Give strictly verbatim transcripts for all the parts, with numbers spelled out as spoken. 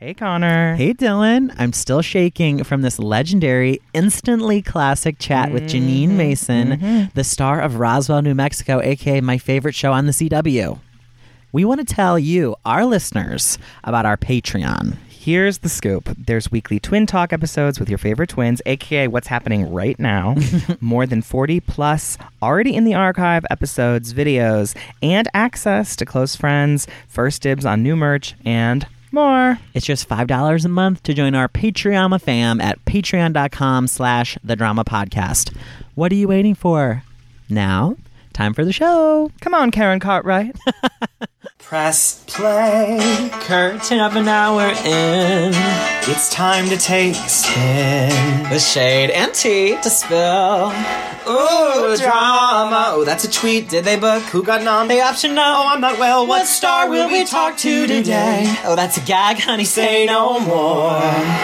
Hey, Connor. Hey, Dylan. I'm still shaking from this legendary, instantly classic chat with Janine Mm-hmm. Mason, Mm-hmm. the star of Roswell, New Mexico, aka my favorite show on the C W. We want to tell you, our listeners, about our Patreon. Here's the scoop. There's weekly Twin Talk episodes with your favorite twins, aka what's happening right now. More than forty plus already in the archive episodes, videos, and access to close friends, first dibs on new merch, and more. It's just five dollars a month to join our Patreon fam at patreon.com slash the drama podcast. What are you waiting for? Now, time for the show. Come on, Karen Cartwright. Press play, curtain up and now we're in. It's time to take a spin. With shade and tea to spill. Ooh, drama. Oh, that's a tweet. Did they book? Who got nom? The option no. Oh, I'm not well. What star will we talk to today? Oh, that's a gag, honey. Say no more.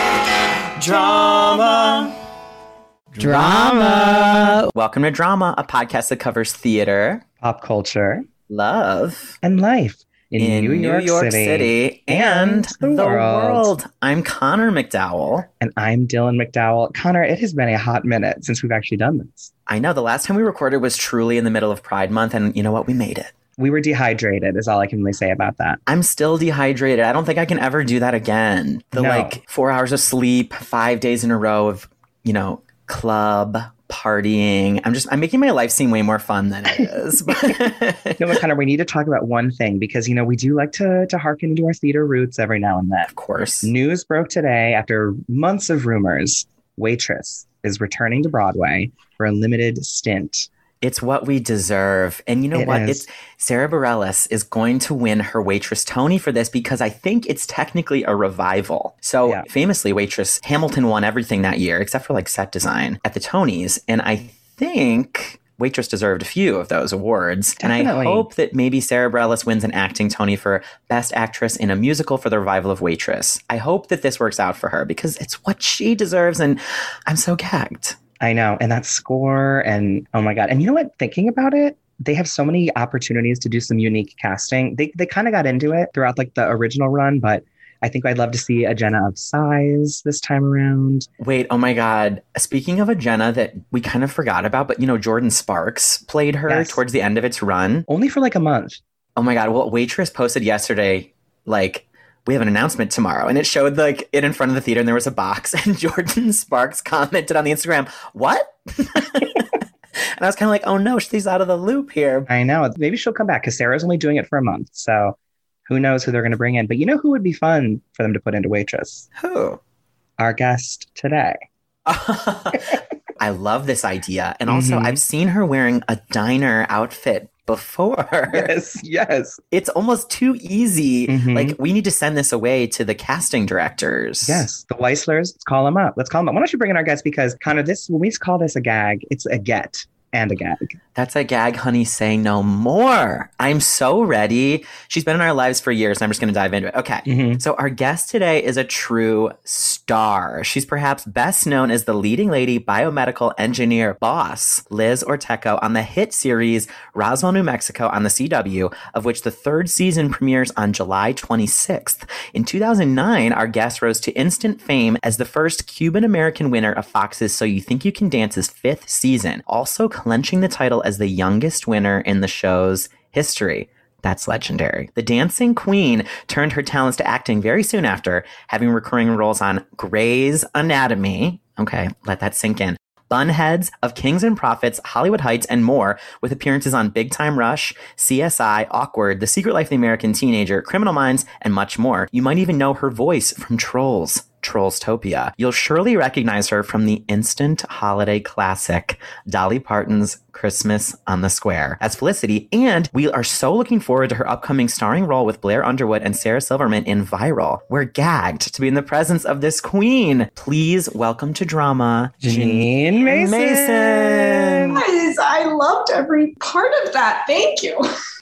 Drama. Drama. Welcome to Drama, a podcast that covers theater, pop culture, love, and life in, in New York, New York City, City and the, the world. world. I'm Connor McDowell. And I'm Dylan McDowell. Connor, it has been a hot minute since we've actually done this. I know. The last time we recorded was truly in the middle of Pride Month, and you know what? We made it. We were dehydrated, is all I can really say about that. I'm still dehydrated. I don't think I can ever do that again. The No. like four hours of sleep, five days in a row of, you know, club partying. I'm just, I'm making my life seem way more fun than it is. No, but Connor, we need to talk about one thing because, you know, we do like to, to hearken into our theater roots every now and then. Of course. News broke today after months of rumors. Waitress is returning to Broadway for a limited stint. It's what we deserve. And you know It what? is. It's Sarah Bareilles is going to win her Waitress Tony for this because I think it's technically a revival. So Yeah. famously, Waitress Hamilton won everything that year except for like set design at the Tonys. And I think Waitress deserved a few of those awards. And I Definitely. hope that maybe Sarah Bareilles wins an acting Tony for Best Actress in a Musical for the revival of Waitress. I hope that this works out for her because it's what she deserves. And I'm so gagged. I know. And that score and oh my God. And you know what? Thinking about it, they have so many opportunities to do some unique casting. They they kind of got into it throughout like the original run, but I think I'd love to see a Jenna of size this time around. Wait, oh my God. Speaking of a Jenna that we kind of forgot about, but you know, Jordan Sparks played her Yes. towards the end of its run. Only for like a month. Oh my God. Well, Waitress posted yesterday, like, we have an announcement tomorrow. And it showed like it in front of the theater and there was a box and Jordan Sparks commented on the Instagram, what? And I was kind of like, oh no, she's out of the loop here. I know. Maybe she'll come back because Sarah's only doing it for a month. So who knows who they're going to bring in. But you know who would be fun for them to put into Waitress? Who? Our guest today. I love this idea. And also, Mhm. I've seen her wearing a diner outfit before. Yes, yes. It's almost too easy. Mhm. Like, we need to send this away to the casting directors. Yes, the Weislers. Let's call them up. Let's call them up. Why don't you bring in our guest? Because kind of this, when we call this a gag, it's a get and a gag. That's a gag, honey. Say no more. I'm so ready. She's been in our lives for years, and I'm just going to dive into it. Okay. Mhm. So our guest today is a true star. She's perhaps best known as the leading lady biomedical engineer boss, Liz Orteco, on the hit series Roswell, New Mexico on the C W, of which the third season premieres on July twenty-sixth. In two thousand nine, our guest rose to instant fame as the first Cuban-American winner of Fox's So You Think You Can Dance's fifth season, also clenching the title as the youngest winner in the show's history. That's legendary. The dancing queen turned her talents to acting very soon after, having recurring roles on Grey's Anatomy. Okay, let that sink in. Bunheads, Of Kings and Prophets, Hollywood Heights, and more, with appearances on Big Time Rush, C S I, Awkward, The Secret Life of the American Teenager, Criminal Minds, and much more. You might even know her voice from Trolls. Trollstopia. You'll surely recognize her from the instant holiday classic, Dolly Parton's Christmas on the Square, as Felicity, and we are so looking forward to her upcoming starring role with Blair Underwood and Sarah Silverman in Viral. We're gagged to be in the presence of this queen. Please welcome to Drama, Janine Mason. Mason. Guys, I loved every part of that. Thank you.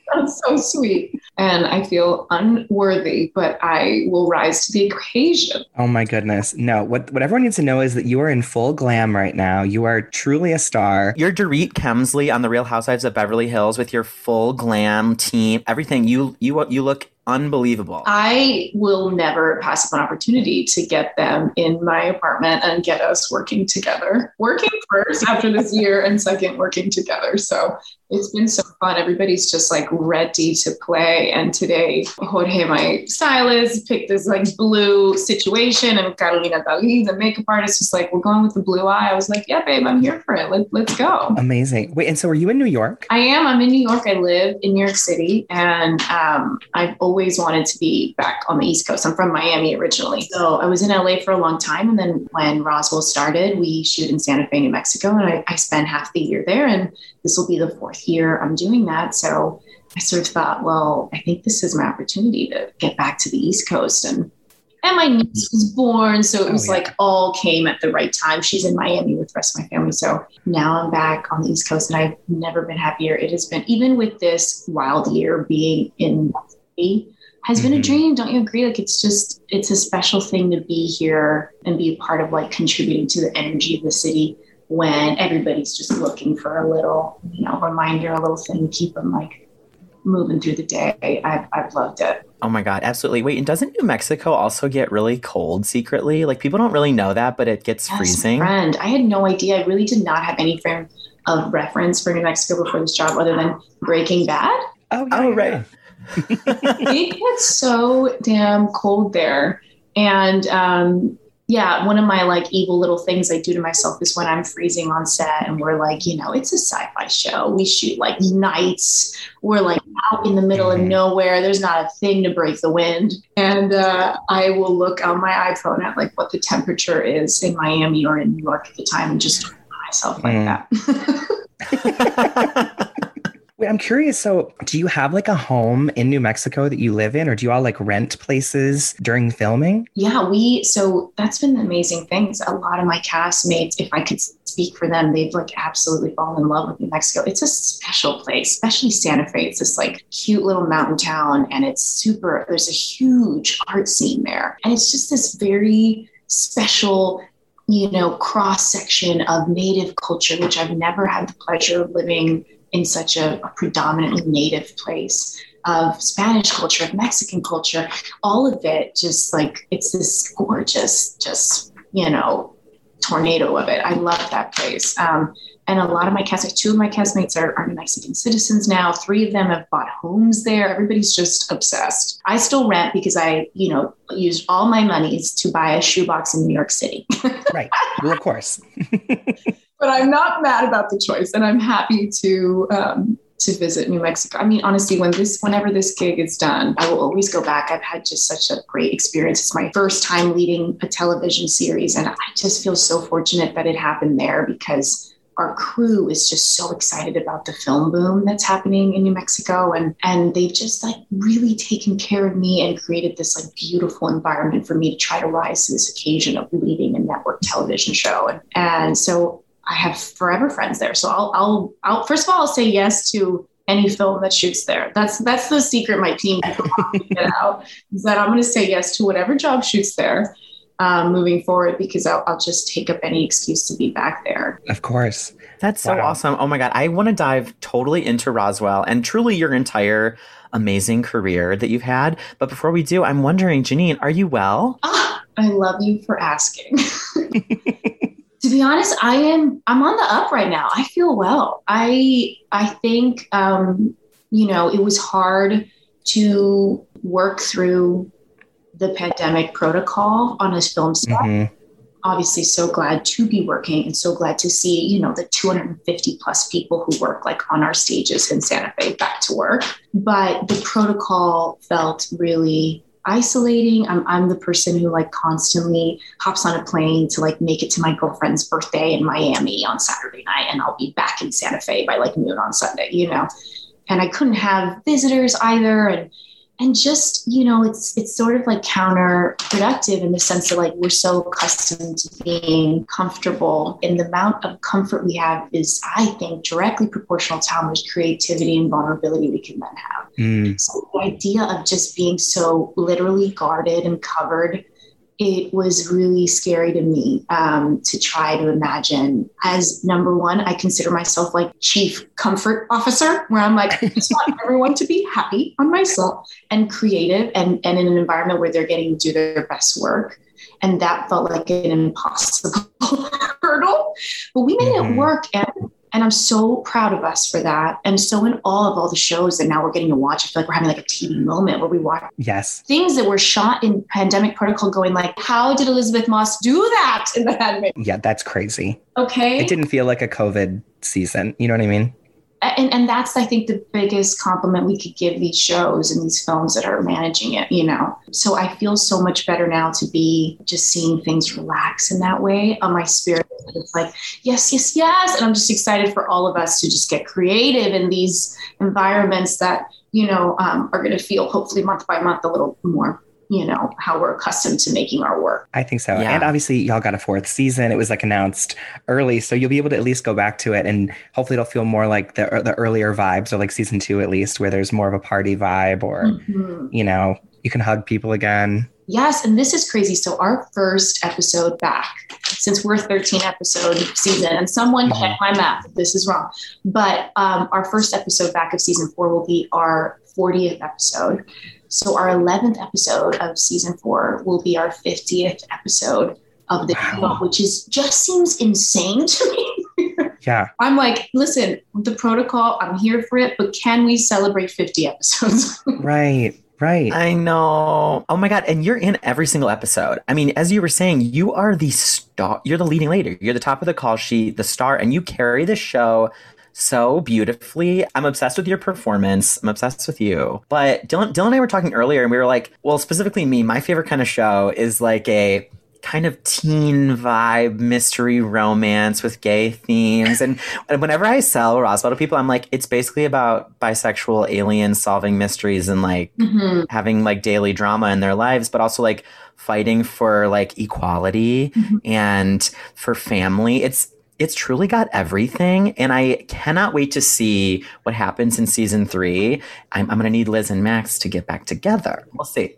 That's so sweet. And I feel unworthy, but I will rise to the occasion. Oh my goodness. No, what, what everyone needs to know is that you are in full glam right now. You are truly a star. You're Dorit Kemsley on The Real Housewives of Beverly Hills with your full glam team. Everything. You you you look unbelievable. I will never pass up an opportunity to get them in my apartment and get us working together. Working first after this year and second working together. So it's been so fun. Everybody's just like ready to play. And today, Jorge, my stylist, picked this like blue situation, and Carolina Dali, the makeup artist, was like, we're going with the blue eye. I was like, yeah, babe, I'm here for it. Let, let's go. Amazing. Wait, and so are you in New York? I am. I'm in New York. I live in New York City, and um, I've always wanted to be back on the East Coast. I'm from Miami originally. So I was in L A for a long time. And then when Roswell started, we shoot in Santa Fe, New Mexico, and I, I spent half the year there. And this will be the fourth year I'm doing that. So I sort of thought, well, I think this is my opportunity to get back to the East Coast. And and my niece was born. So it was oh, yeah. like all came at the right time. She's in Miami with the rest of my family. So now I'm back on the East Coast, and I've never been happier. It has been, even with this wild year being in the city, has been mm-hmm. a dream. Don't you agree? Like, it's just, it's a special thing to be here and be a part of like contributing to the energy of the city when everybody's just looking for a little, you know, reminder, a little thing to keep them like moving through the day. I've, I've loved it. Oh my God, absolutely. Wait, and doesn't New Mexico also get really cold secretly? Like, people don't really know that, but it gets yes, freezing. Friend, I had no idea. I really did not have any frame of reference for New Mexico before this job other than Breaking Bad. Oh, yeah, oh right. It gets so damn cold there. And um, yeah, one of my like evil little things I do to myself is when I'm freezing on set and we're like, you know, it's a sci-fi show. We shoot like nights. We're like out in the middle of nowhere. There's not a thing to break the wind. And uh, I will look on my iPhone at like what the temperature is in Miami or in New York at the time and just torture myself like mm. that. Wait, I'm curious. So do you have like a home in New Mexico that you live in, or do you all like rent places during filming? Yeah, we, so that's been the amazing thing. A lot of my castmates, if I could speak for them, they've like absolutely fallen in love with New Mexico. It's a special place, especially Santa Fe. It's this like cute little mountain town, and it's super, there's a huge art scene there. And it's just this very special, you know, cross section of Native culture, which I've never had the pleasure of living in such a, a predominantly Native place, of Spanish culture, of Mexican culture, all of it just like, it's this gorgeous, just, you know, tornado of it. I love that place. Um, and a lot of my cast, like two of my castmates are, are Mexican citizens now. Three of them have bought homes there. Everybody's just obsessed. I still rent because I, you know, used all my monies to buy a shoebox in New York City. Right. Well, of course. But I'm not mad about the choice, and I'm happy to um, to visit New Mexico. I mean, honestly, when this, whenever this gig is done, I will always go back. I've had just such a great experience. It's my first time leading a television series, and I just feel so fortunate that it happened there because our crew is just so excited about the film boom that's happening in New Mexico. And, and they've just like really taken care of me and created this like beautiful environment for me to try to rise to this occasion of leading a network television show. And, and so I have forever friends there. So I'll, I'll, I'll, first of all, I'll say yes to any film that shoots there. That's, that's the secret my team get out, is that I'm going to say yes to whatever job shoots there. Um, moving forward, because I'll, I'll just take up any excuse to be back there. Of course. That's so wow. awesome. Oh my God. I want to dive totally into Roswell and truly your entire amazing career that you've had. But before we do, I'm wondering, Janine, are you well? Ah, I love you for asking. To be honest, I am, I'm on the up right now. I feel well. I, I think, um, you know, it was hard to work through the pandemic protocol on his film set. Mm-hmm. Obviously so glad to be working and so glad to see, you know, the two hundred fifty plus people who work like on our stages in Santa Fe back to work. But the protocol felt really isolating. I'm, I'm the person who like constantly hops on a plane to like make it to my girlfriend's birthday in Miami on Saturday night. And I'll be back in Santa Fe by like noon on Sunday, you know, and I couldn't have visitors either. And and just, you know, it's it's sort of like counterproductive in the sense that like we're so accustomed to being comfortable, and the amount of comfort we have is, I think, directly proportional to how much creativity and vulnerability we can then have. Mm. So the idea of just being so literally guarded and covered, it was really scary to me um, to try to imagine. As number one, I consider myself like chief comfort officer, where I'm like, I just want everyone to be happy on myself and creative and, and in an environment where they're getting to do their best work. And that felt like an impossible hurdle, but we made mm-hmm. it work. And And I'm so proud of us for that. I'm so in awe of all the shows that now we're getting to watch. I feel like we're having like a T V moment where we watch yes. things that were shot in pandemic protocol going like, how did Elizabeth Moss do that in The Handmaiden? Yeah, that's crazy. Okay. It didn't feel like a COVID season. You know what I mean? And, and that's, I think, the biggest compliment we could give these shows and these films that are managing it, you know? So I feel so much better now to be just seeing things relax in that way on my spirit. It's like, yes, yes, yes. And I'm just excited for all of us to just get creative in these environments that, you know, um, are going to feel hopefully month by month a little more, you know, how we're accustomed to making our work. I think so. Yeah. And obviously y'all got a fourth season. It was like announced early. So you'll be able to at least go back to it, and hopefully it'll feel more like the the earlier vibes, or like season two, at least, where there's more of a party vibe, or, mm-hmm. you know, you can hug people again. Yes. And this is crazy. So our first episode back, since we're thirteen episode season, and someone mm-hmm. check my math if this is wrong, but um, our first episode back of season four will be our fortieth episode. So our eleventh episode of season four will be our fiftieth episode of the show, wow. which is just seems insane to me. Yeah. I'm like, listen, the protocol, I'm here for it, but can we celebrate fifty episodes? Right. Right. I know. Oh my God. And you're in every single episode. I mean, as you were saying, you are the star. You're the leading lady. You're the top of the call sheet, the star, and you carry the show so beautifully. I'm obsessed with your performance. I'm obsessed with you. But Dylan, Dylan and I were talking earlier, and we were like, well, specifically me, my favorite kind of show is like a kind of teen vibe mystery romance with gay themes. And whenever I sell Roswell to people, I'm like, it's basically about bisexual aliens solving mysteries and like mm-hmm. having like daily drama in their lives, but also like fighting for like equality mm-hmm. and for family. It's It's truly got everything, and I cannot wait to see what happens in season three. I'm, I'm going to need Liz and Max to get back together. We'll see.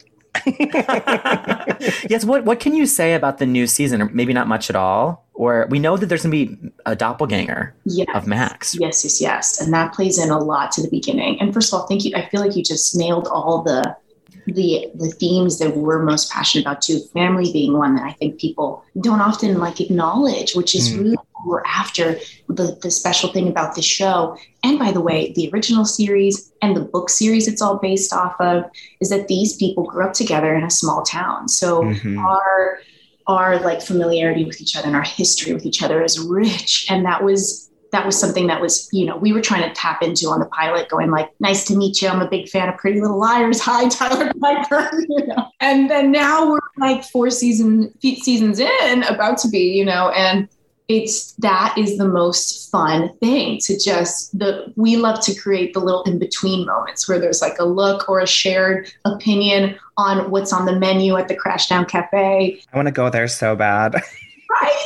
Yes, what what can you say about the new season? Or maybe not much at all. Or we know that there's going to be a doppelganger yes. of Max. Yes, yes, yes. And that plays in a lot to the beginning. And first of all, thank you. I feel like you just nailed all the the the themes that we're most passionate about too. Family being one that I think people don't often like acknowledge, which is mm. really what we're after. The the special thing about the show, and by the way, the original series and the book series it's all based off of, is that these people grew up together in a small town. So mm-hmm. our our like familiarity with each other and our history with each other is rich, and that was. That was something that was, you know, we were trying to tap into on the pilot, going like, nice to meet you. I'm a big fan of Pretty Little Liars. Hi, Tyler Piper. You know? And then now we're like four season, seasons in, about to be, you know, and it's, that is the most fun thing to just, the we love to create the little in-between moments where there's like a look or a shared opinion on what's on the menu at the Crashdown Cafe. I want to go there so bad. Right?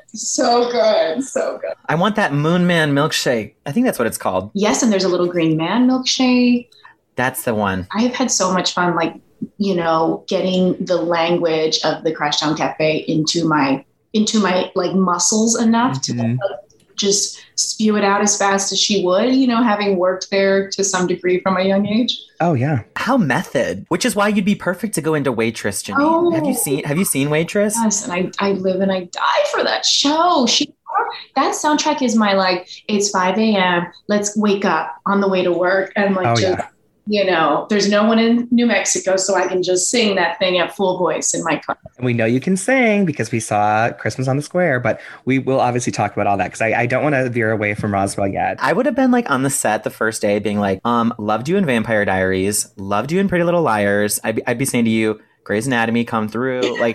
So good. So good. I want that Moon Man milkshake. I think that's what it's called. Yes. And there's a little green man milkshake. That's the one. I've had so much fun, like, you know, getting the language of the Crashdown Cafe into my, into my like muscles enough mm-hmm. to like, just spew it out as fast as she would, you know, having worked there to some degree from a young age. Oh yeah. How method, which is why you'd be perfect to go into Waitress, Janine. Oh, have you seen, have you seen Waitress? Yes. And I, I live and I die for that show. She, that soundtrack is my, like, it's five a.m. Let's wake up on the way to work. And like, oh, just, yeah. you know, there's no one in New Mexico, so I can just sing that thing at full voice in my car. And we know you can sing because we saw Christmas on the Square, but we will obviously talk about all that because I, I don't want to veer away from Roswell yet. I would have been like on the set the first day being like, um, loved you in Vampire Diaries, loved you in Pretty Little Liars. I'd be, I'd be saying to you, Grey's Anatomy, come through. Like,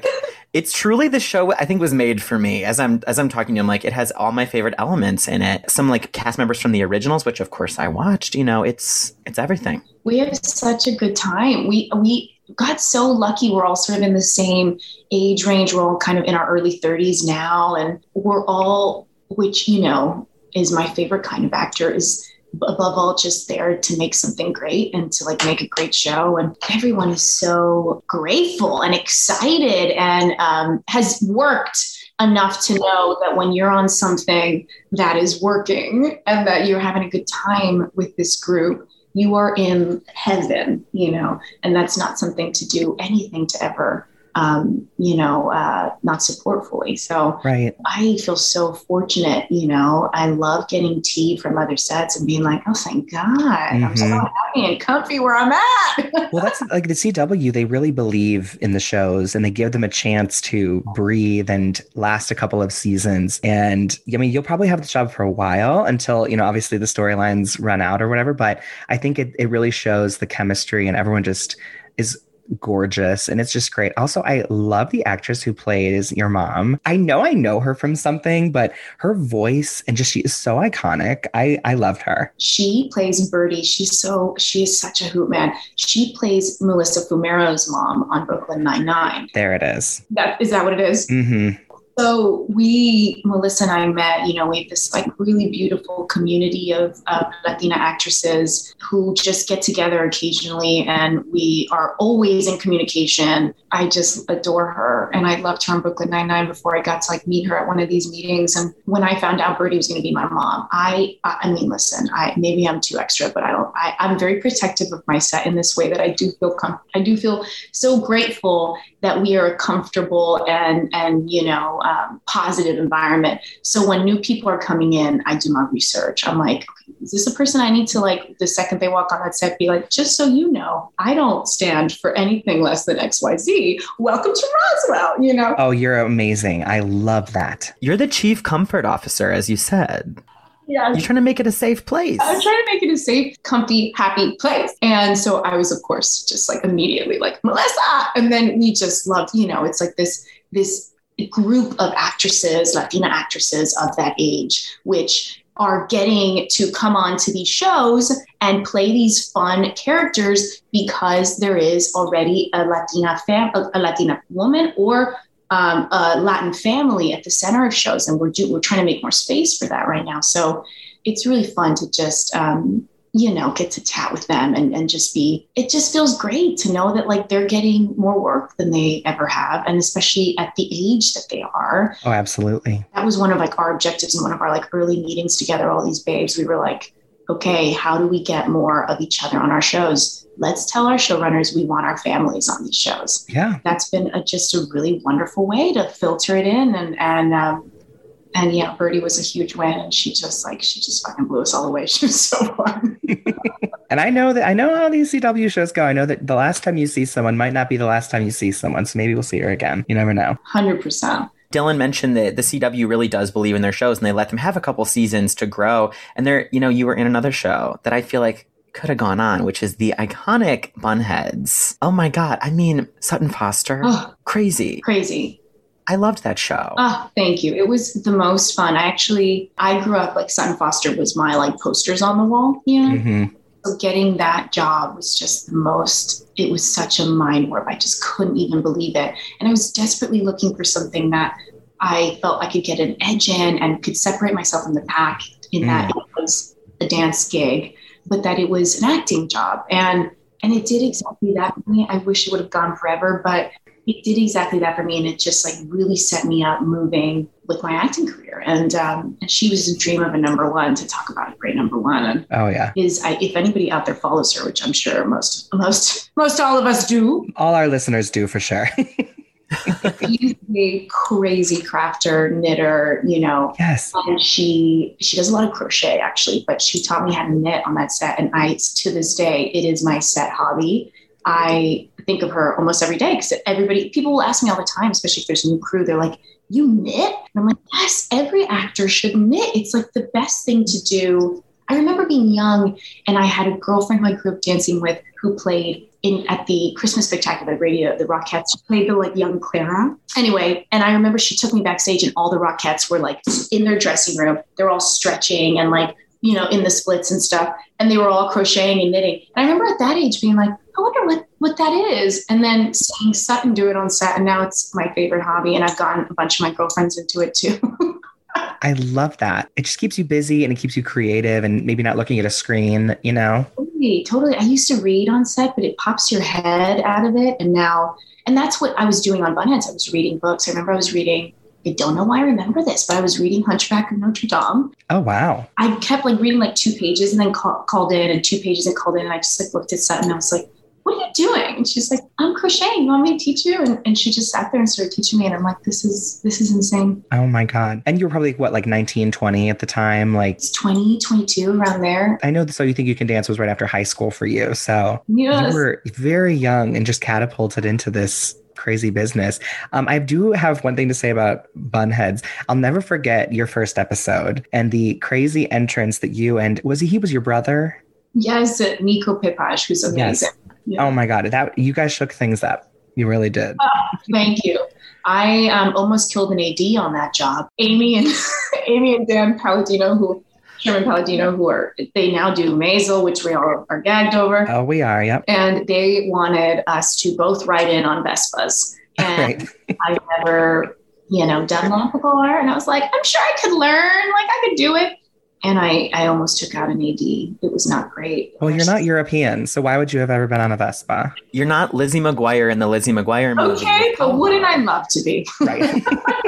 It's truly the show I think was made for me. As I'm as I'm talking to you, I'm like, it has all my favorite elements in it. Some like cast members from the originals, which of course I watched. You know, it's it's everything. We have such a good time. We we got so lucky. We're all sort of in the same age range. We're all kind of in our early thirties now, and we're all, which you know is my favorite kind of actor, is above all just there to make something great and to like make a great show. And everyone is so grateful and excited and um, has worked enough to know that when you're on something that is working and that you're having a good time with this group, you are in heaven, you know, and that's not something to do anything to ever Um, you know, uh, not support fully. So right. I feel so fortunate, you know, I love getting tea from other sets and being like, oh, thank God, mm-hmm. I'm so happy and comfy where I'm at. Well, that's like the C W, they really believe in the shows and they give them a chance to breathe and last a couple of seasons. And I mean, you'll probably have the job for a while until, you know, obviously the storylines run out or whatever, but I think it, it really shows the chemistry and everyone just is gorgeous and it's just great. Also, I love the actress who plays your mom. I know I know her from something, but her voice and just she is so iconic. I I loved her. She plays Birdie. She's so she is such a hoot, man. She plays Melissa Fumero's mom on Brooklyn Nine-Nine. There it is. That is that what it is? Mm-hmm. So we, Melissa and I met, you know, we have this like really beautiful community of uh, Latina actresses who just get together occasionally and we are always in communication. I just adore her. And I loved her on Brooklyn Nine-Nine before I got to like meet her at one of these meetings. And when I found out Birdie was going to be my mom, I, I mean, listen, I, maybe I'm too extra, but I don't, I, I'm very protective of my set in this way that I do feel, com- I do feel so grateful that we are a comfortable and, and, you know, um, positive environment. So when new people are coming in, I do my research. I'm like, okay, is this a person I need to like, the second they walk on that set, be like, just so you know, I don't stand for anything less than X Y Z. Welcome to Roswell, you know? Oh, you're amazing. I love that. You're the chief comfort officer, as you said. Yeah. You're trying to make it a safe place. I was trying to make it a safe, comfy, happy place. And so I was, of course, just like immediately like, Melissa. And then we just loved, you know, it's like this, this group of actresses, Latina actresses of that age, which are getting to come on to these shows and play these fun characters because there is already a Latina fam, a, a Latina woman or Um, a Latin family at the center of shows. And we're do, we're trying to make more space for that right now. So it's really fun to just, um, you know, get to chat with them and, and just be, it just feels great to know that like they're getting more work than they ever have. And especially at the age that they are. Oh, absolutely. That was one of like our objectives in one of our like early meetings together, all these babes. We were like, okay, how do we get more of each other on our shows? Let's tell our showrunners we want our families on these shows. Yeah. That's been a, just a really wonderful way to filter it in. And, and, um, and yeah, Birdie was a huge win. And she just like, she just fucking blew us all away. She was so fun. And I know that, I know how these C W shows go. I know that the last time you see someone might not be the last time you see someone. So maybe we'll see her again. You never know. one hundred percent. Dylan mentioned that the C W really does believe in their shows and they let them have a couple seasons to grow. And they're, you know, you were in another show that I feel like could have gone on, which is the iconic Bunheads. Oh my God. I mean, Sutton Foster. Oh, crazy. Crazy. I loved that show. Oh, thank you. It was the most fun. I actually, I grew up like Sutton Foster was my like posters on the wall, you know? Mm-hmm. So getting that job was just the most, it was such a mind warp. I just couldn't even believe it. And I was desperately looking for something that I felt I could get an edge in and could separate myself from the pack in mm. that it was a dance gig, but that it was an acting job. And, and it did exactly that for me. I wish it would have gone forever, but it did exactly that for me. And it just like really set me up moving with my acting career. And, um, and she was a dream of a number one, to talk about a great number one. And oh yeah. Is I, if anybody out there follows her, which I'm sure most, most, most all of us do. All our listeners do for sure. She's a crazy crafter, knitter, you know. Yes. And she she does a lot of crochet actually, but she taught me how to knit on that set. And I, to this day, it is my set hobby. I think of her almost every day because everybody, people will ask me all the time, especially if there's a new crew, they're like, you knit? And I'm like, yes, every actor should knit. It's like the best thing to do I remember being young and I had a girlfriend who I grew up dancing with who played in at the Christmas Spectacular radio, the Rockettes. She played the like young Clara. Anyway, and I remember she took me backstage and all the Rockettes were like in their dressing room. They're all stretching and like, you know, in the splits and stuff. And they were all crocheting and knitting. And I remember at that age being like, I wonder what, what that is. And then seeing Sutton do it on set. And now it's my favorite hobby. And I've gotten a bunch of my girlfriends into it too. I love that. It just keeps you busy and it keeps you creative and maybe not looking at a screen, you know? Totally, totally. I used to read on set, but it pops your head out of it. And now, and that's what I was doing on Bunheads. I was reading books. I remember I was reading, I don't know why I remember this, but I was reading Hunchback of Notre Dame. Oh, wow. I kept like reading like two pages and then call, called in and two pages and called in. And I just like looked at Sutton and I was like, what are you doing? And she's like, I'm crocheting. You want me to teach you? And, and she just sat there and started teaching me. And I'm like, this is, this is insane. Oh my God. And you were probably what, like nineteen, twenty at the time? Like it's twenty, twenty-two around there. I know the So You Think You Can Dance was right after high school for you. So yes. You were very young and just catapulted into this crazy business. Um, I do have one thing to say about Bunheads. I'll never forget your first episode and the crazy entrance that you and was he, he was your brother? Yes, Nico Pipage, who's amazing. Yes. Yeah. Oh my God. That you guys shook things up. You really did. Oh, thank you. I um, almost killed an A D on that job. Amy and Amy and Dan Palladino, who Sherman Palladino, who are they now do Maisel, which we all are gagged over. Oh, we are. Yep. And they wanted us to both write in on Vespas, and right. I've never, you know, done that before. And I was like, I'm sure I could learn. Like I could do it. And I, I almost took out an A D. It was not great. Well, you're not European, so why would you have ever been on a Vespa? You're not Lizzie McGuire in the Lizzie McGuire movie. Okay, but wouldn't I love to be? Right.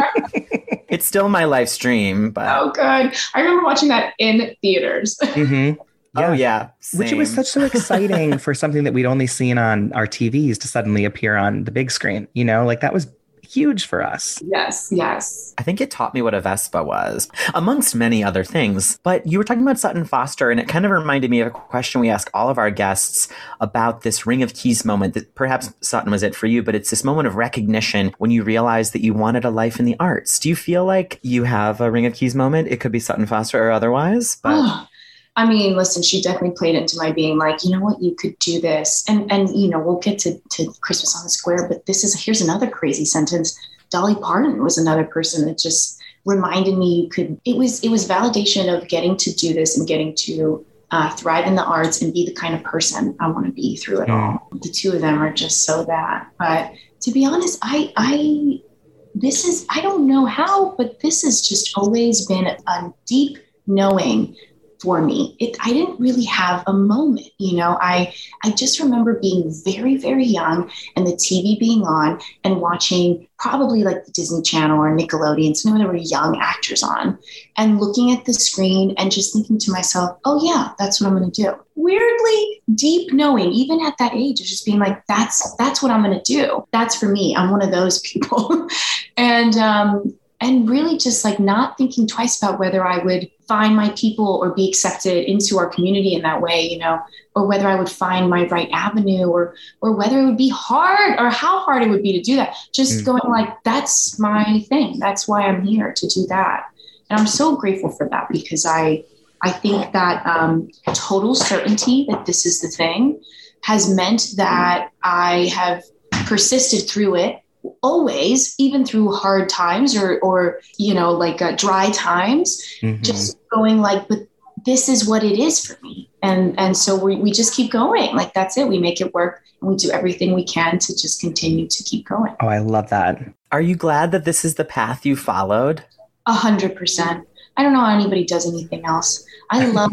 It's still my live stream, but oh, good. I remember watching that in theaters. Mm-hmm. Yeah. Oh yeah, same. Which was such so exciting for something that we'd only seen on our T Vs to suddenly appear on the big screen. You know, like that was huge for us. Yes, yes. I think it taught me what a Vespa was, amongst many other things. But you were talking about Sutton Foster, and it kind of reminded me of a question we ask all of our guests about this Ring of Keys moment that perhaps Sutton was it for you, but it's this moment of recognition when you realize that you wanted a life in the arts. Do you feel like you have a Ring of Keys moment? It could be Sutton Foster or otherwise, but... Oh. I mean, listen, she definitely played into my being like, you know what, you could do this. And, and you know, we'll get to, to Christmas on the Square, but this is, here's another crazy sentence. Dolly Parton was another person that just reminded me you could, it was, it was validation of getting to do this and getting to uh, thrive in the arts and be the kind of person I want to be through it all. The two of them are just so that, but to be honest, I, I, this is, I don't know how, but this has just always been a deep knowing for me. It, I didn't really have a moment, you know, I, I just remember being very, very young and the T V being on and watching probably like the Disney Channel or Nickelodeon, so there were young actors on and looking at the screen and just thinking to myself, oh yeah, that's what I'm going to do. Weirdly deep knowing, even at that age, of just being like, that's, that's what I'm going to do. That's for me. I'm one of those people. and, um, and really just like not thinking twice about whether I would find my people or be accepted into our community in that way, you know, or whether I would find my right avenue or, or whether it would be hard or how hard it would be to do that. Just mm. going like, that's my thing. That's why I'm here to do that. And I'm so grateful for that because I, I think that um, total certainty that this is the thing has meant that I have persisted through it always, even through hard times or, or, you know, like uh, dry times, mm-hmm. just going like, but this is what it is for me. And, and so we, we just keep going. Like, that's it. We make it work and we do everything we can to just continue to keep going. Oh, I love that. Are you glad that this is the path you followed? A hundred percent. I don't know how anybody does anything else. I love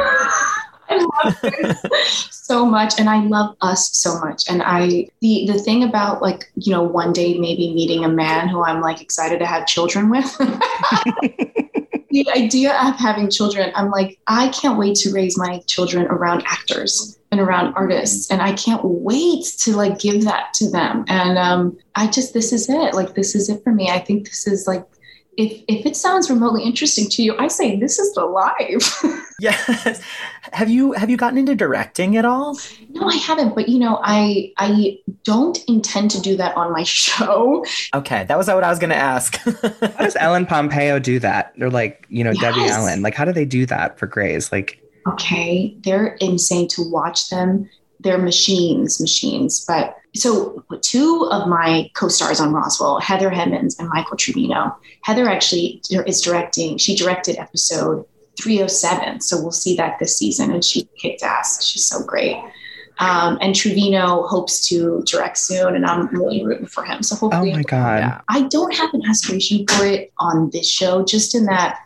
I love this so much. And I love us so much. And I, the, the thing about like, you know, one day maybe meeting a man who I'm like excited to have children with, the idea of having children, I'm like, I can't wait to raise my children around actors and around artists. And I can't wait to like give that to them. And um, I just, this is it. Like, this is it for me. I think this is like, If if it sounds remotely interesting to you, I say this is the life. Yes. Have you have you gotten into directing at all? No, I haven't. But you know, I I don't intend to do that on my show. Okay, that was what I was going to ask. How does Ellen Pompeo do that? Or like, you know, Yes. Debbie Allen. Like, how do they do that for Grey's? Like, Okay. They're insane to watch them. They're machines, machines. But so two of my co-stars on Roswell, Heather Hemmons and Michael Trevino. Heather actually is directing, she directed episode three oh seven. So we'll see that this season, and she kicked ass. She's so great. Um, and Trevino hopes to direct soon, and I'm really rooting for him. So hopefully, oh my God. Yeah. I don't have an aspiration for it on this show, just in that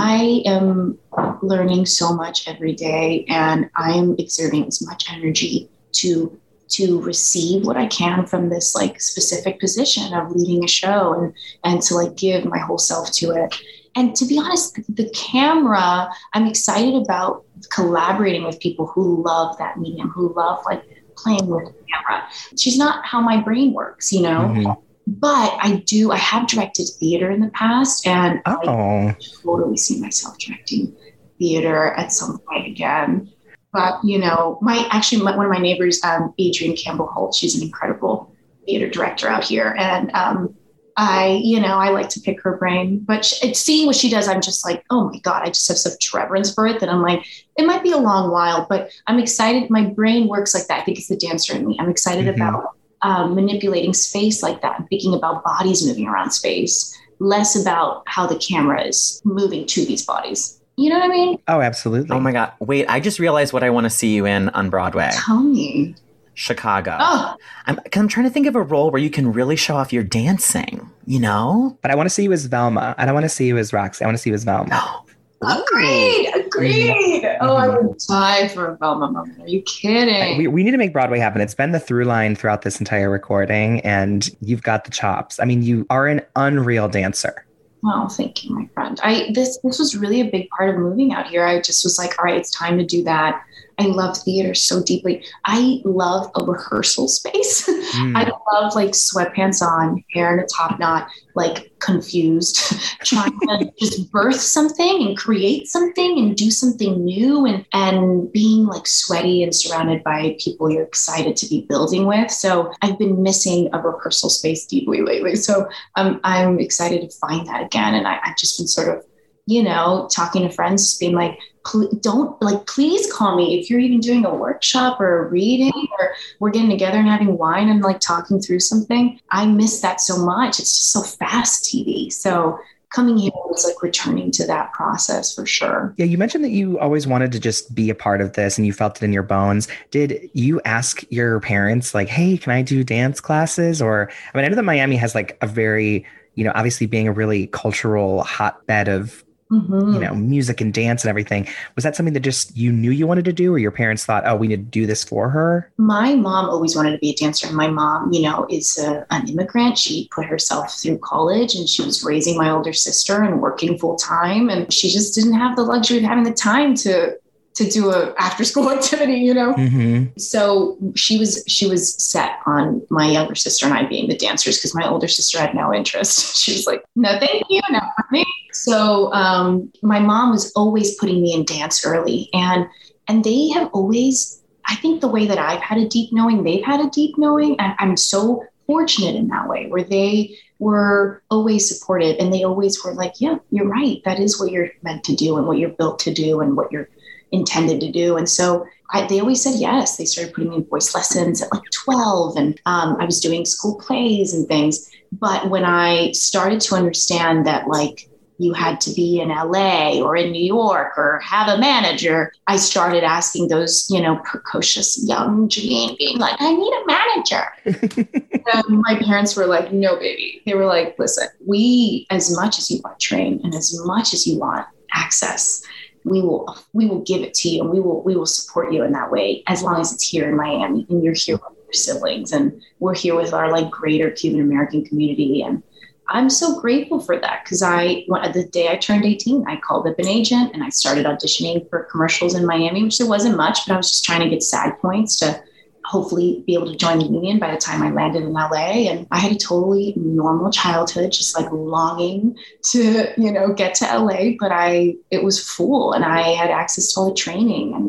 I am learning so much every day, and I am exerting as much energy to to receive what I can from this like specific position of leading a show, and and to like give my whole self to it. And to be honest, the camera, I'm excited about collaborating with people who love that medium, who love like playing with the camera. She's not how my brain works, you know, Mm-hmm. but I do, I have directed theater in the past, and Oh. I totally see myself directing theater at some point again. But, you know, my, actually my, one of my neighbors, um, Adrienne Campbell Holt, she's an incredible theater director out here. And, um, I, you know, I like to pick her brain, but she, seeing what she does, I'm just like, oh my God, I just have such reverence for it that I'm like, it might be a long while, but I'm excited. My brain works like that. I think it's the dancer in me. I'm excited Mm-hmm. about um, manipulating space like that. I'm thinking about bodies moving around space, less about how the camera is moving to these bodies. You know what I mean? Oh, absolutely. Oh my God. Wait, I just realized what I want to see you in on Broadway. Tell me. Chicago. Oh, I'm, 'cause I'm trying to think of a role where you can really show off your dancing, you know? But I want to see you as Velma. I don't want to see you as Roxy. I want to see you as Velma. agreed. Agreed. Oh, I would die for a Velma moment. Are you kidding? We, we need to make Broadway happen. It's been the through line throughout this entire recording, and you've got the chops. I mean, you are an unreal dancer. Oh, thank you, my friend. I this this was really a big part of moving out here. I just was like, all right, it's time to do that. I love theater so deeply. I love a rehearsal space. Mm. I love like sweatpants on, hair in a top knot, like confused, trying to just birth something and create something and do something new, and and being like sweaty and surrounded by people you're excited to be building with. So I've been missing a rehearsal space deeply lately. So I'm I'm excited to find that again. And I, I've just been sort of, you know, talking to friends, just being like, don't like, please call me if you're even doing a workshop or a reading, or we're getting together and having wine and like talking through something. I miss that so much. It's just so fast T V. So coming here was like returning to that process for sure. Yeah, you mentioned that you always wanted to just be a part of this and you felt it in your bones. Did you ask your parents like, hey, can I do dance classes? Or, I mean, I know that Miami has like a very, you know, obviously being a really cultural hotbed of Mm-hmm. you know, music and dance and everything. Was that something that just you knew you wanted to do, or your parents thought, oh, we need to do this for her? My mom always wanted to be a dancer. And my mom, you know, is a, an immigrant. She put herself through college, and she was raising my older sister and working full time. And she just didn't have the luxury of having the time to to do a after school activity, you know? Mm-hmm. So she was, she was set on my younger sister and I being the dancers, because my older sister had no interest. She was like, no, thank you. Not for me. So um, my mom was always putting me in dance early, and, and they have always, I think the way that I've had a deep knowing, they've had a deep knowing. And I'm so fortunate in that way, where they were always supportive, and they always were like, yeah, you're right. That is what you're meant to do and what you're built to do and what you're intended to do. And so I, they always said yes. They started putting me in voice lessons at like twelve, and um, I was doing school plays and things. But when I started to understand that like you had to be in L A or in New York or have a manager, I started asking those, you know, precocious young Janine, being like, I need a manager. And my parents were like, no, baby. They were like, listen, we, as much as you want to train and as much as you want access, we will we will give it to you, and we will we will support you in that way, as long as it's here in Miami and you're here with your siblings and we're here with our like greater Cuban American community. And I'm so grateful for that, because I the day I turned eighteen, I called up an agent and I started auditioning for commercials in Miami, which there wasn't much, but I was just trying to get SAG points to hopefully be able to join the union by the time I landed in L A. And I had a totally normal childhood, just like longing to, you know, get to L A, but I, it was full, and I had access to all the training, and,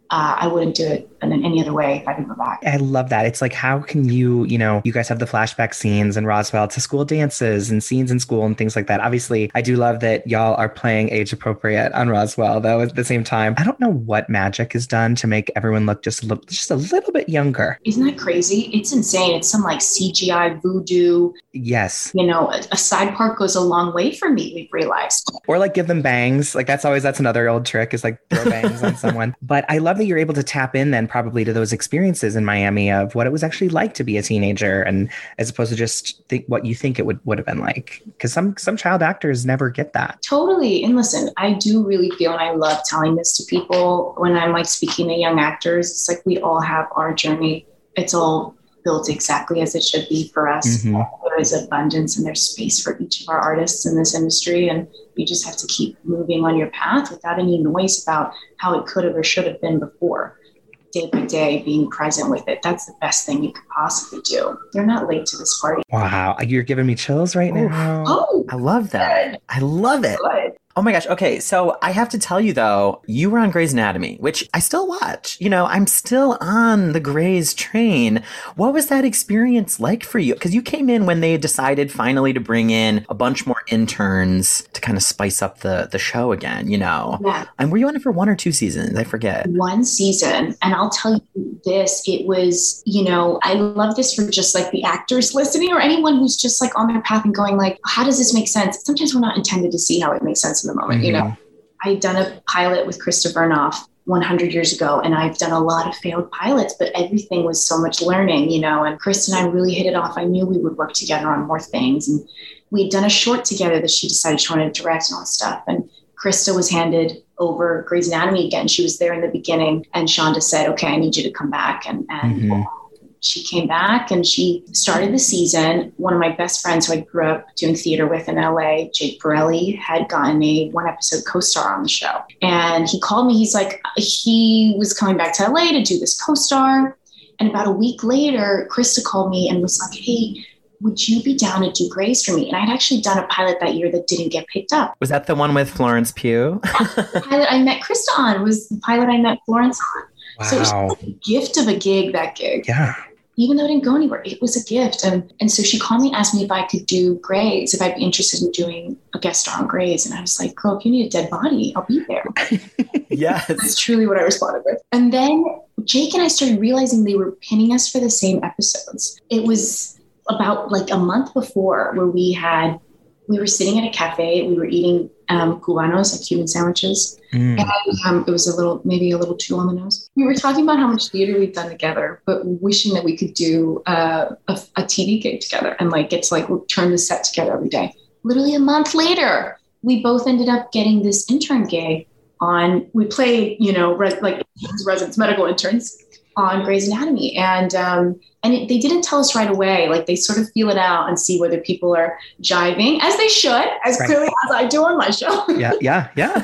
uh, I wouldn't do it in any other way if I could go back. I love that. It's like, how can you, you know, you guys have the flashback scenes and Roswell to school dances and scenes in school and things like that. Obviously, I do love that y'all are playing age appropriate on Roswell, though, at the same time. I don't know what magic is done to make everyone look just a little, just a little bit younger. Isn't that crazy? It's insane. It's some like C G I voodoo. Yes. You know, a, a side part goes a long way for me, we've realized. Or like give them bangs. Like that's always, that's another old trick is like throw bangs on someone. But I love that you're able to tap in then probably to those experiences in Miami of what it was actually like to be a teenager, and as opposed to just think what you think it would, would have been like. Because some, some child actors never get that. Totally. And listen, I do really feel, and I love telling this to people when I'm like speaking to young actors, it's like we all have our journey. It's all built exactly as it should be for us. Mm-hmm. There is abundance and there's space for each of our artists in this industry. And you just have to keep moving on your path without any noise about how it could have or should have been before. Day by day, being present with it. That's the best thing you could possibly do. You're not late to this party. Wow. You're giving me chills right now. Oh, I love that. good. I love it. Good. Oh my gosh. Okay. So I have to tell you though, you were on Grey's Anatomy, which I still watch. You know, I'm still on the Grey's train. What was that experience like for you? Because you came in when they decided finally to bring in a bunch more interns to kind of spice up the, the show again, you know? Yeah. And were you on it for one or two seasons? I forget. One season. And I'll tell you this, it was, you know, I love this for just like the actors listening or anyone who's just like on their path and going like, how does this make sense? Sometimes we're not intended to see how it makes sense in the moment, mm-hmm. you know? I had done a pilot with Krista Vernoff one hundred years ago, and I've done a lot of failed pilots, but everything was so much learning, you know, and Chris and I really hit it off. I knew we would work together on more things. And we'd done a short together that she decided she wanted to direct and all that stuff. And Krista was handed over Grey's Anatomy again. She was there in the beginning, and Shonda said, okay, I need you to come back. And, and mm-hmm. she came back and she started the season. One of my best friends who I grew up doing theater with in L A, Jake Borelli, had gotten a one episode co-star on the show. And he called me. He's like, he was coming back to L A to do this co-star. And about a week later, Krista called me and was like, hey, would you be down to do Grey's for me? And I had actually done a pilot that year that didn't get picked up. Was that the one with Florence Pugh? The pilot I met Krista on was the pilot I met Florence on. Wow. So it was like a gift of a gig, that gig. Yeah. Even though it didn't go anywhere, it was a gift. And and so she called me and asked me if I could do Grey's, if I'd be interested in doing a guest star on Grey's. And I was like, girl, if you need a dead body, I'll be there. Yes. That's truly what I responded with. And then Jake and I started realizing they were pinning us for the same episodes. It was about like a month before where we had, we were sitting at a cafe, we were eating um, cubanos, like Cuban sandwiches. Mm. And um, it was a little, maybe a little too on the nose. We were talking about how much theater we've done together, but wishing that we could do uh, a, a T V gig together and like get to like turn the set together every day. Literally a month later, we both ended up getting this intern gig on, we played, you know, res- like residents, medical interns on Grey's Anatomy. And, um, and it, they didn't tell us right away. Like they sort of feel it out and see whether people are jiving, as they should, as right. clearly as I do on my show. Yeah, yeah,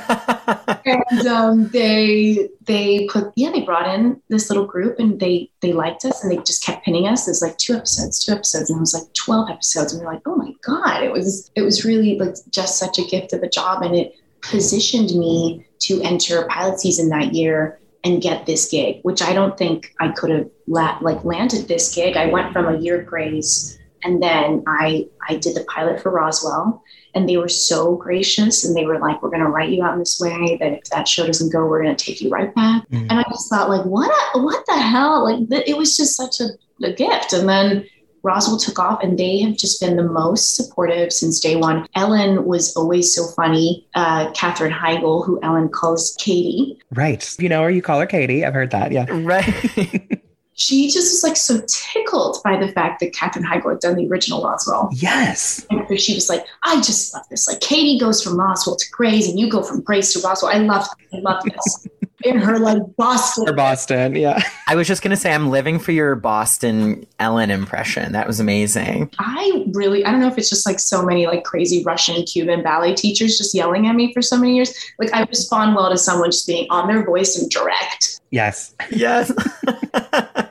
yeah. And um, they they put yeah they brought in this little group and they they liked us and they just kept pinning us. There's like two episodes, two episodes, and it was like twelve episodes, and we're like, oh my god, it was it was really like just such a gift of a job, and it positioned me to enter pilot season that year and get this gig, which I don't think I could have la- like landed this gig. I went from a year of Grey's, and then I I did the pilot for Roswell, and they were so gracious, and they were like, we're going to write you out in this way that if that show doesn't go, we're going to take you right back. Mm-hmm. And I just thought like, what, a, what the hell? Like th- it was just such a, a gift. And then Roswell took off, and they have just been the most supportive since day one. Ellen was always so funny. Uh, Katherine Heigl, who Ellen calls Katie. Right. You know her, you call her Katie. I've heard that. Yeah. Right. She just was like so tickled by the fact that Katherine Heigl had done the original Roswell. Yes. And she was like, I just love this. Like Katie goes from Roswell to Grey's, and you go from Grey's to Roswell. I love I love this. In her like Boston. Or Boston, yeah. I was just going to say, I'm living for your Boston Ellen impression. That was amazing. I really, I don't know if it's just like so many like crazy Russian, Cuban ballet teachers just yelling at me for so many years. Like I respond well to someone just being on their voice and direct. Yes. Yes.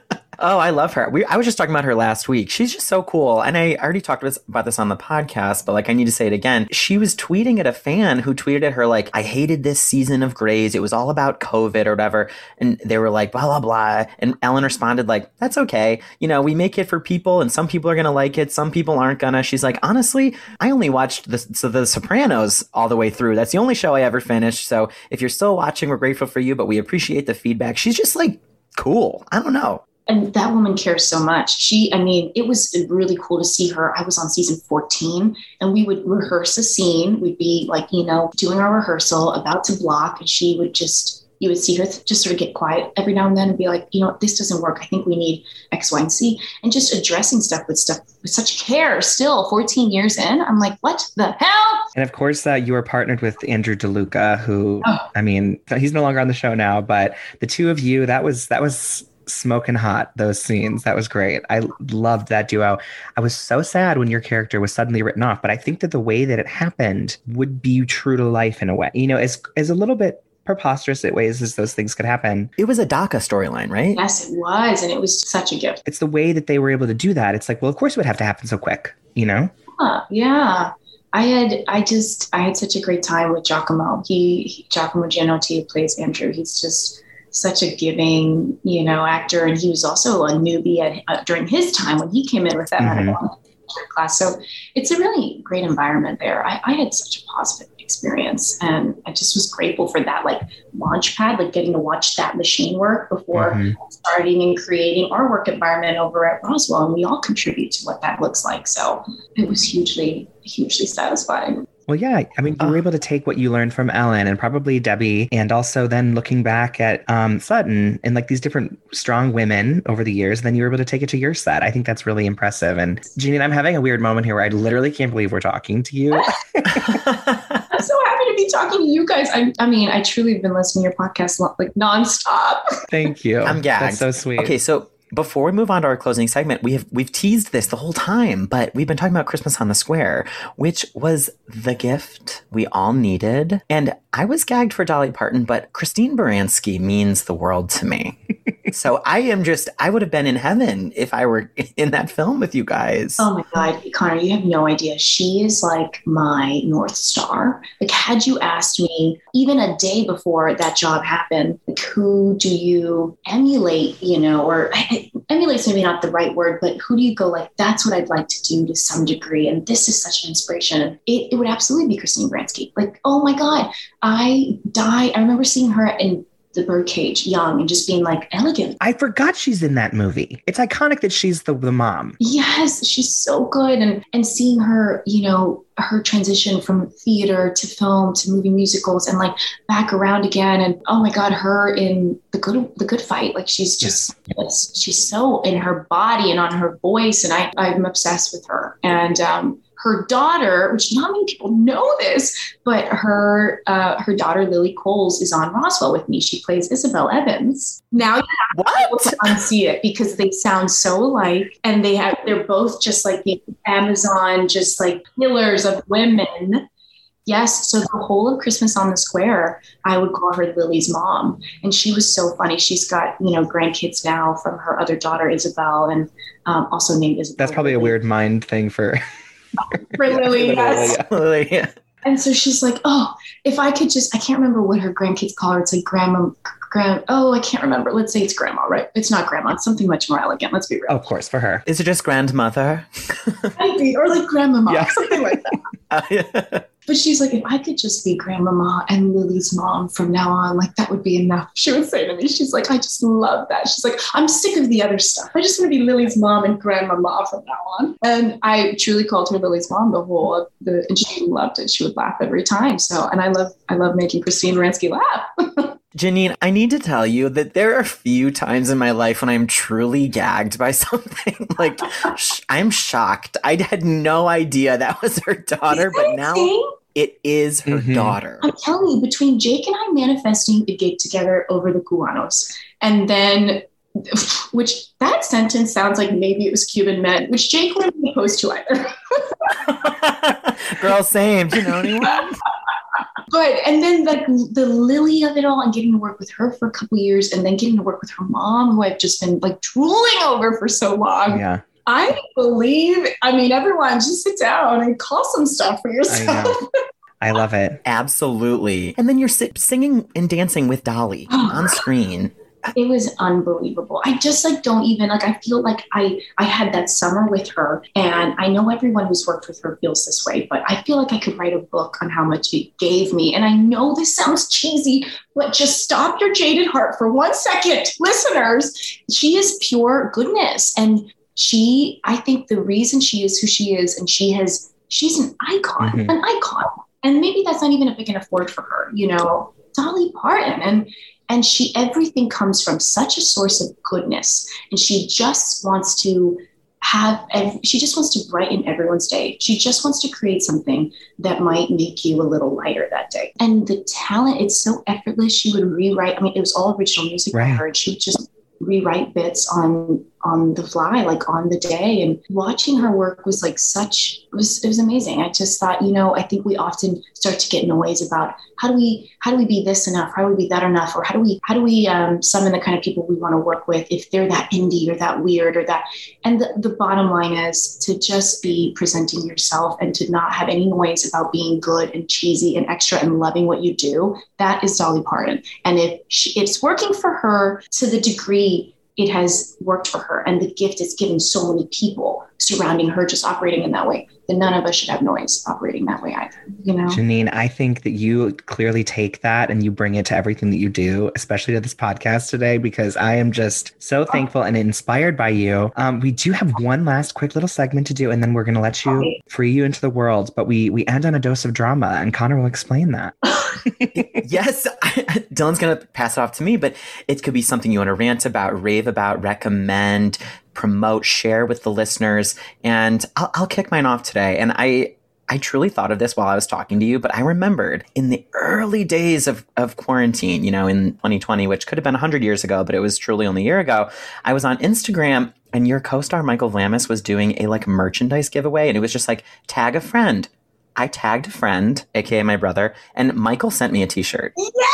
Oh, I love her. We, I was just talking about her last week. She's just so cool. And I already talked about this on the podcast, but like I need to say it again. She was tweeting at a fan who tweeted at her like, I hated this season of Grey's. It was all about COVID or whatever. And they were like, blah, blah, blah. And Ellen responded like, that's okay. You know, we make it for people and some people are going to like it. Some people aren't gonna. She's like, honestly, I only watched the, so the Sopranos all the way through. That's the only show I ever finished. So if you're still watching, we're grateful for you, but we appreciate the feedback. She's just like cool. I don't know. And that woman cares so much. She, I mean, it was really cool to see her. I was on season fourteen and we would rehearse a scene. We'd be like, you know, doing our rehearsal, about to block. And she would just, you would see her th- just sort of get quiet every now and then and be like, you know, this doesn't work. I think we need X, Y, and Z. And just addressing stuff with stuff with such care still fourteen years in. I'm like, what the hell? And of course, uh, you were partnered with Andrew DeLuca, who, oh. I mean, he's no longer on the show now, but the two of you, that was, that was, smoking hot, those scenes. That was great. I loved that duo. I was so sad when your character was suddenly written off, but I think that the way that it happened would be true to life in a way, you know, as, as a little bit preposterous in ways as those things could happen. It was a DACA storyline, right? Yes, it was. And it was such a gift. It's the way that they were able to do that. It's like, well, of course it would have to happen so quick, you know? Yeah. yeah. I had, I just, I had such a great time with Giacomo. He, he Giacomo Gianotti, who plays Andrew. He's just such a giving, you know, actor. And he was also a newbie at, uh, during his time when he came in with that mm-hmm. medical class. So it's a really great environment there. I, I had such a positive experience and I just was grateful for that, like launch pad, like getting to watch that machine work before mm-hmm. starting and creating our work environment over at Roswell. And we all contribute to what that looks like. So it was hugely, hugely satisfying. Well, yeah, I mean, you were able to take what you learned from Ellen and probably Debbie, and also then looking back at um, Sutton and like these different strong women over the years, then you were able to take it to your set. I think that's really impressive. And Jeannie, I'm having a weird moment here where I literally can't believe we're talking to you. I'm so happy to be talking to you guys. I, I mean, I truly have been listening to your podcast like nonstop. Thank you. I'm gagged. That's so sweet. Okay, so before we move on to our closing segment, we have we've teased this the whole time, but we've been talking about Christmas on the Square, which was the gift we all needed. And I was gagged for Dolly Parton, but Christine Baranski means the world to me. So I am just, I would have been in heaven if I were in that film with you guys. Oh my God, Connor, you have no idea. She is like my North Star. Like, had you asked me even a day before that job happened, like, who do you emulate, you know, or emulate's maybe not the right word, but who do you go like, that's what I'd like to do to some degree. And this is such an inspiration. It, it would absolutely be Christine Baranski. Like, oh my God, I die. I remember seeing her in The Birdcage, young, and just being like elegant. I forgot she's in that movie. It's iconic that she's the, the mom. Yes, she's so good. And and seeing her, you know, her transition from theater to film to movie musicals and like back around again. And oh my God, her in the good the good fight. Like she's just yes. she's so in her body and on her voice. And I, I'm obsessed with her. And um her daughter, which not many people know this, but her uh, her daughter, Lily Coles, is on Roswell with me. She plays Isabel Evans. Now you have to be able to unsee it because they sound so alike. And they have, they're both just like the Amazon, just like pillars of women. Yes. So the whole of Christmas on the Square, I would call her Lily's mom. And she was so funny. She's got, you know, grandkids now from her other daughter, Isabel, and um, also named Isabel. That's probably Lily. A weird mind thing for... For Lily, yes. Lily, yeah. And so she's like, oh, if I could just, I can't remember what her grandkids call her. It's like grandma, grand, oh, I can't remember. Let's say it's grandma, right? It's not grandma. It's something much more elegant. Let's be real. Oh, of course, for her. Is it just grandmother? Maybe, or like grandmama, yeah. Something like that. Uh, yeah. But she's like, if I could just be grandmama and Lily's mom from now on, like that would be enough. She would say to me, she's like, I just love that. She's like, I'm sick of the other stuff. I just want to be Lily's mom and grandmama from now on. And I truly called her Lily's mom the whole, the, and she loved it. She would laugh every time. So, and I love, I love making Christine Baranski laugh. Janine, I need to tell you that there are a few times in my life when I'm truly gagged by something. Like, sh- I'm shocked. I had no idea that was her daughter, but now it is her mm-hmm. daughter. I'm telling you, between Jake and I manifesting a gig together over the Cubanos, and then, which that sentence sounds like maybe it was Cuban men, which Jake wouldn't be opposed to either. Girl, same. Do you know anyone? But, and then like the Lily of it all and getting to work with her for a couple years and then getting to work with her mom, who I've just been like drooling over for so long. Yeah. I believe, I mean, everyone just sit down and call some stuff for yourself. I know. I love it. Absolutely. And then you're si- singing and dancing with Dolly on screen. It was unbelievable. I just like don't even like, I feel like I, I had that summer with her, and I know everyone who's worked with her feels this way, but I feel like I could write a book on how much it gave me. And I know this sounds cheesy, but just stop your jaded heart for one second. Listeners, she is pure goodness. And she, I think the reason she is who she is, and she has, she's an icon, mm-hmm. an icon. And maybe that's not even a big enough word for her, you know, Dolly Parton. And And she, everything comes from such a source of goodness. And she just wants to have, she just wants to brighten everyone's day. She just wants to create something that might make you a little lighter that day. And the talent, it's so effortless. She would rewrite, I mean, it was all original music by her. And she would just rewrite bits on on the fly, like on the day. And watching her work was like such, it was, it was amazing. I just thought, you know, I think we often start to get noise about how do we, how do we be this enough? How do we be that enough? Or how do we, how do we um, summon the kind of people we want to work with if they're that indie or that weird or that. And the, the bottom line is to just be presenting yourself and to not have any noise about being good and cheesy and extra and loving what you do. That is Dolly Parton. And if she, it's working for her to the degree it has worked for her, and the gift it's given so many people surrounding her just operating in that way, then none of us should have noise operating that way either, you know? Janine, I think that you clearly take that and you bring it to everything that you do, especially to this podcast today, because I am just so thankful and inspired by you. Um, we do have one last quick little segment to do, and then we're going to let you free you into the world, but we, we end on a dose of drama, and Connor will explain that. Yes, I, Dylan's going to pass it off to me, but it could be something you want to rant about, rave about, recommend, promote, share with the listeners. And I'll, I'll kick mine off today. And I, I truly thought of this while I was talking to you, but I remembered in the early days of, of quarantine, you know, in twenty twenty, which could have been one hundred years ago, but it was truly only a year ago, I was on Instagram and your co-star Michael Vlamis was doing a like merchandise giveaway. And it was just like, tag a friend. I tagged a friend, A K A my brother, and Michael sent me a t-shirt.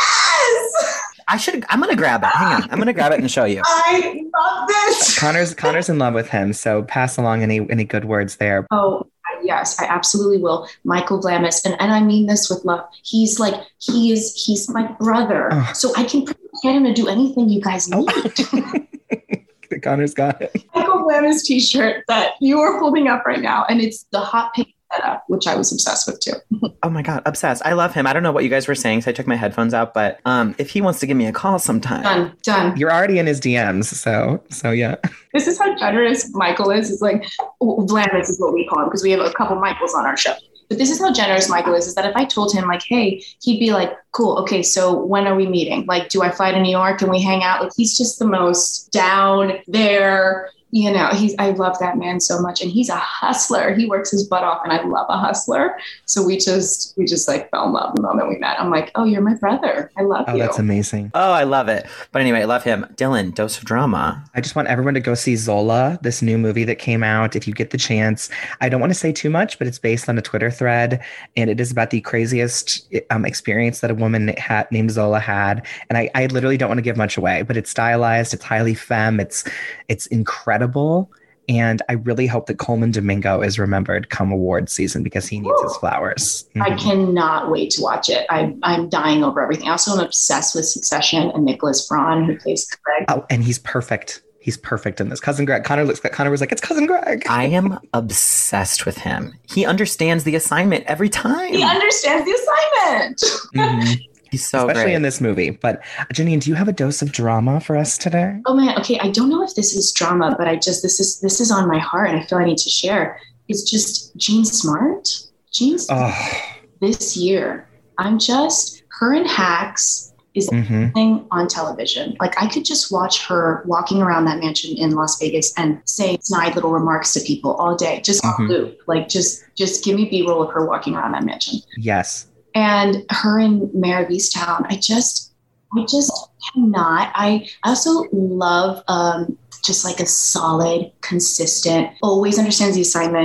Yes! I should, I'm going to grab it. Hang on. I'm going to grab it and show you. I love this. Connor's Connor's in love with him, so pass along any any good words there. Oh, yes, I absolutely will. Michael Vlamis, and, and I mean this with love. He's like, he is, he's my brother. Oh. So I can get him to do anything you guys need. Oh. Connor's got it. Michael Vlamis t-shirt that you are holding up right now, and it's the hot pink setup, which I was obsessed with too. Oh my God, obsessed. I love him. I don't know what you guys were saying, so I took my headphones out, but um, if he wants to give me a call sometime. Done, done. You're already in his D Ms, so so yeah. This is how generous Michael is. It's like, oh, Vlamis is what we call him, because we have a couple Michaels on our show. But this is how generous Michael is, is that if I told him like, hey, he'd be like, cool. Okay. So when are we meeting? Like, do I fly to New York and we hang out? Like, he's just the most down there. You know, he's, I love that man so much. And he's a hustler. He works his butt off, and I love a hustler. So we just, we just like fell in love the moment we met. I'm like, oh, you're my brother. I love oh, you. Oh, that's amazing. Oh, I love it. But anyway, I love him. Dylan, dose of drama. I just want everyone to go see Zola, this new movie that came out. If you get the chance, I don't want to say too much, but it's based on a Twitter thread. And it is about the craziest um, experience that a woman had, named Zola had. And I, I literally don't want to give much away, but it's stylized. It's highly femme. It's, it's incredible. And I really hope that Coleman Domingo is remembered come awards season, because he needs Ooh. his flowers. Mm-hmm. I cannot wait to watch it. I, I'm dying over everything. I also am obsessed with Succession and Nicholas Braun, who plays Greg. Oh, and he's perfect. He's perfect in this. Cousin Greg. Connor looks. Connor was like, "It's Cousin Greg." I am obsessed with him. He understands the assignment every time. He understands the assignment. Mm-hmm. He's so Especially great. in this movie. But Janine, do you have a dose of drama for us today? Oh man, okay. I don't know if this is drama, but I just this is this is on my heart, and I feel I need to share. It's just Jean Smart. Jean Smart oh. This year, I'm just her in Hacks is mm-hmm. thing on television. Like I could just watch her walking around that mansion in Las Vegas and saying snide little remarks to people all day, just mm-hmm. on loop. Like just just give me B-roll of her walking around that mansion. Yes. And her and Mayor of Easttown, I just, I just cannot. I also love um, just like a solid, consistent, always understands the assignment,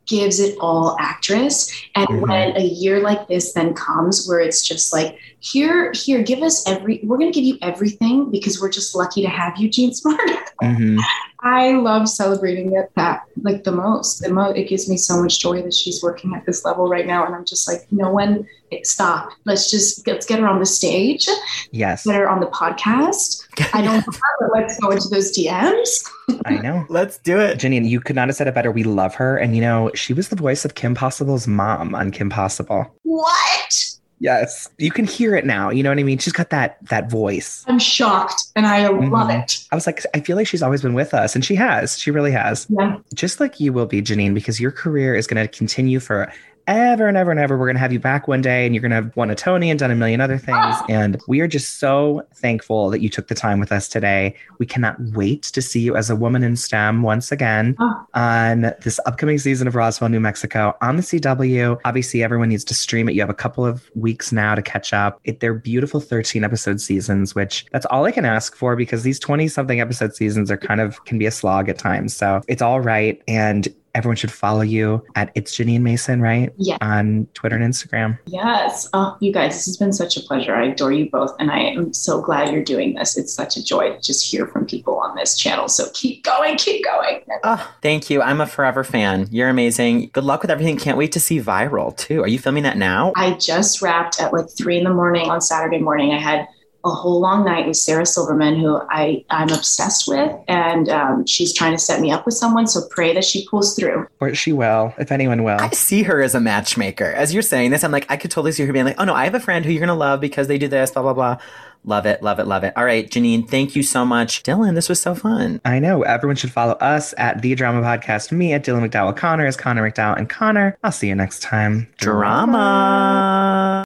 gives it all actress. And Mhm. when a year like this then comes where it's just like, here, here, give us every, we're going to give you everything because we're just lucky to have you, Jean Smart. Mhm. I love celebrating it that like the most. The mo- it gives me so much joy that she's working at this level right now. And I'm just like, no one, stop. Let's just, let's get her on the stage. Yes. Get her on the podcast. I don't know, but let's go into those D Ms. I know. Let's do it. Janine, you could not have said it better. We love her. And, you know, she was the voice of Kim Possible's mom on Kim Possible. What? Yes. You can hear it now. You know what I mean? She's got that that voice. I'm shocked and I love Mhm. it. I was like, I feel like she's always been with us. And she has. She really has. Yeah. Just like you will be, Janine, because your career is going to continue for ever and ever and ever. We're going to have you back one day and you're going to have won a Tony and done a million other things. And we are just so thankful that you took the time with us today. We cannot wait to see you as a woman in STEM once again Oh. on this upcoming season of Roswell, New Mexico on the C W. Obviously, everyone needs to stream it. You have a couple of weeks now to catch up. It, they're beautiful thirteen episode seasons, which that's all I can ask for because these twenty something episode seasons are kind of can be a slog at times. So it's all right. And everyone should follow you at It's Janine Mason, right? Yeah. On Twitter and Instagram. Yes. Oh, you guys, this has been such a pleasure. I adore you both. And I am so glad you're doing this. It's such a joy to just hear from people on this channel. So keep going, keep going. Oh, thank you. I'm a forever fan. You're amazing. Good luck with everything. Can't wait to see Viral too. Are you filming that now? I just wrapped at like three in the morning on Saturday morning. I had a whole long night with Sarah Silverman, who I, I'm obsessed with. And um, she's trying to set me up with someone. So pray that she pulls through. Or she will, if anyone will. I see her as a matchmaker. As you're saying this, I'm like, I could totally see her being like, oh no, I have a friend who you're going to love because they do this, blah, blah, blah. Love it, love it, love it. All right, Janine, thank you so much. Dylan, this was so fun. I know. Everyone should follow us at The Drama Podcast. Me at Dylan McDowell. Connor is Connor McDowell. And Connor, I'll see you next time. Drama.